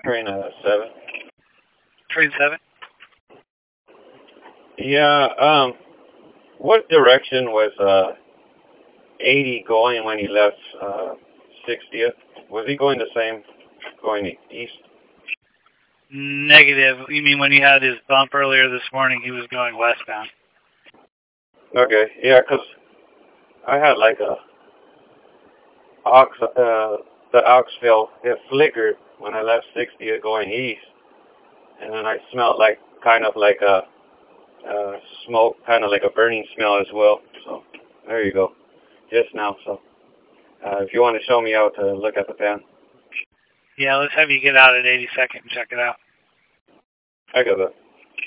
Train 7. Train 7? Yeah, what direction was 80 going when he left 60th? Was he going the same, going east? Negative. You mean when he had his bump earlier this morning, he was going westbound? Okay, yeah, 'cause I had like a the aux it flickered when I left 60th going east, and then I smelled like kind of like a smoke, kind of like a burning smell as well. So there you go, just now. So if you want to show me how to look at the pan, Yeah, let's have you get out at 82nd and check it out. I got that.